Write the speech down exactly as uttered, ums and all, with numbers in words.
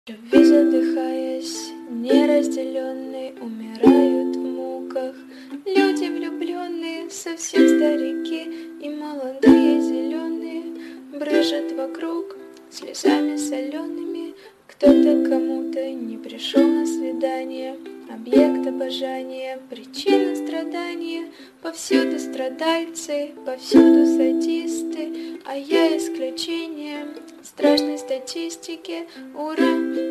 Любви задыхаясь, неразделенные, умирают в муках. Люди влюбленные, совсем старики и молодые зеленые, брыжат вокруг слезами солеными. Кто-то кому-то не пришел на свидание, объект обожания, причина страдания. Повсюду страдальцы, повсюду садисты, а я исключение страшной статистики. Ура!